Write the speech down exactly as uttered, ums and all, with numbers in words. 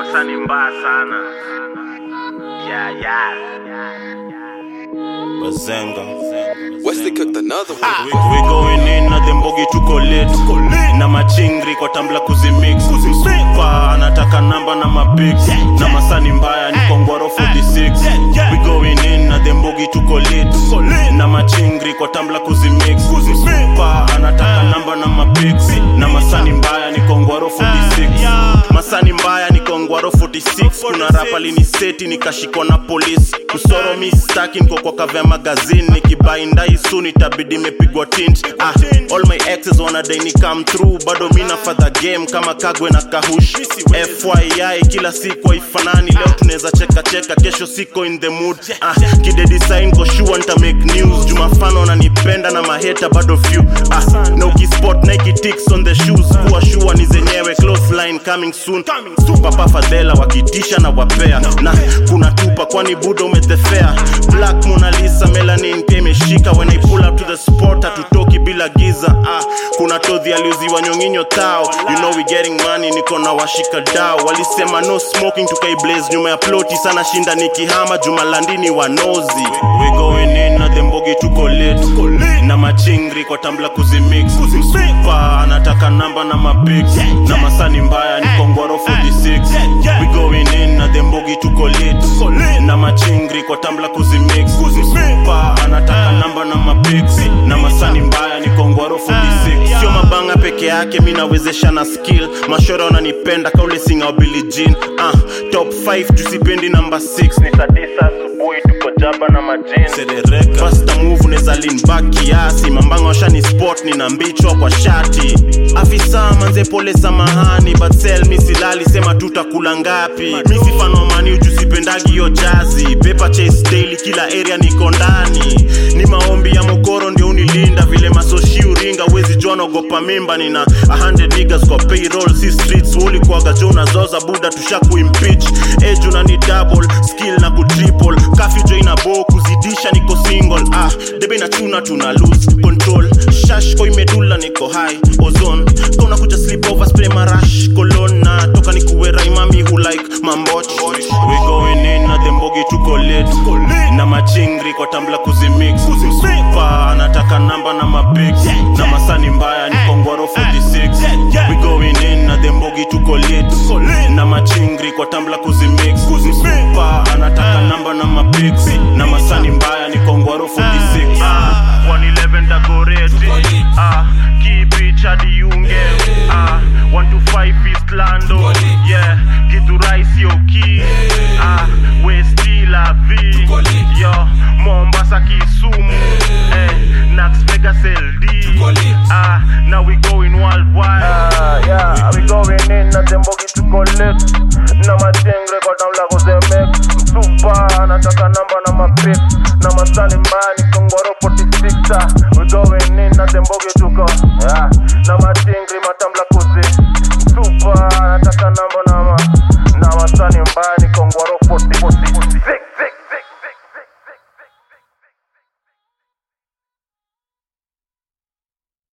masani mbaya sana. Yeah, yeah. Bazenga. Wesley cooked another one. We, we going in na dembogi tuko lit. Na machingri kwa tambla kuzimix. Msupa anataka namba na mapics. Na masani mbaya ni kongwaro forty-six. We going in na dembogi tuko lit. Na machingri kwa tambla kuzimix. Msupa anataka namba na mapics. Na masani mbaya ni kongwaro forty-six. Masani mbaya ni kongwaro forty-six. Kuna rapa lini seti nikashikwa na polisi. Kusoro mi staki niko kwa kavya magazine. Nikibainda isu nitabidi mepigwa tint. Ah, all my exes wanadai ni come through. Bado mina for the game kama Kagwe na Kahush. F Y I kila siku haifanani. Leo tuneza cheka cheka, kesho siko in the mood. Ah, kide design kwa sure nita make news. Jumafano wananipenda na maheta bado few. Ah, no kispot Nike ticks on the shoes. Kuwa sure ni zenyewe close line coming soon. Papa Fadela wakitisha na wapea. Na kuna tupa kwani budo umetefea. Black Mona Lisa melanin pia imeshika. When I pull up to the spot hatutoki bila giza. Ah, kuna todhi aliuziwa nyonginyo tao. You know we getting money niko na washika dao. Walisema no smoking tukai blaze nyuma ya ploti. Sana shinda nikihama Jumalandini wanozi. We going in na dembogi tuko lit. Na machingri kwa tambla kuzimix. Msupa anataka namba na mapics. Na masani mbaya ni kongwaro forty-six. We going in na dembogi tuko lit. Na machingri kwa tambla kuzimix. Msupa anataka namba na mapics. Na masani mbaya ni kongwaro forty-six. Sio mabanga peke yake minawezesha na skill. Mashora wananipenda kaule singa wa Billie Jean. Ah, top five tusipendi number six. Ni saa tisa asubuhi tuko jaba na majini. Serereka Basta move neza lean back kiasi. Mambanga washani sport nina mbichwa kwa shati. Afisa manze pole samahani. But sell mi silali sema tutakula ngapi. Misi fanomani ujusipendagi yo jazi. Paper chase daily kila area niko ndani. Ni maombi ya mokoro ndio unilinda. Vile masoshi uringa wezi jono gopa mimba. Nina a hundred niggas kwa payroll. Si streets wuli kwa gajona zoza buda tushaku impeach. Edge unani double skill na kutriple. Kafi joina bo kuzidisha niko single. Ah, debe na tuna tuna lose control. Shash ko imedula niko high ozone. Kona kuja sleep over spray marash kolona. Toka nikuwera imami who like mamboch. We going in na dembogi tuko lit. Na machingri kwa tambla kuzimix. Msupa anataka namba na mapics. Na masani mbaya ni kongwaro forty-six. We going in na dembogi tuko lit. Na machingri kwa tambla kuzimix. Msupa anataka namba na mapics. Na masani mbaya ni kongwaro forty-six. Ah, one eleven Dagoretti. Ah, Kibi Chadi Yunge. Ah, one two five East Lando. Yeah, Gitu Rice Yoki. Ah, West La V. Yo, Mombasa Kisumu. Eh, Nax Vegas L D. Ah, now we going worldwide. Ah, yeah, we going in na dembogi tuko lit. Na machingri kwa tambla kuzimix. Msupa anataka namba na mapics. Na masani mbaya ni kongwaro forty-six. We going in na dembogi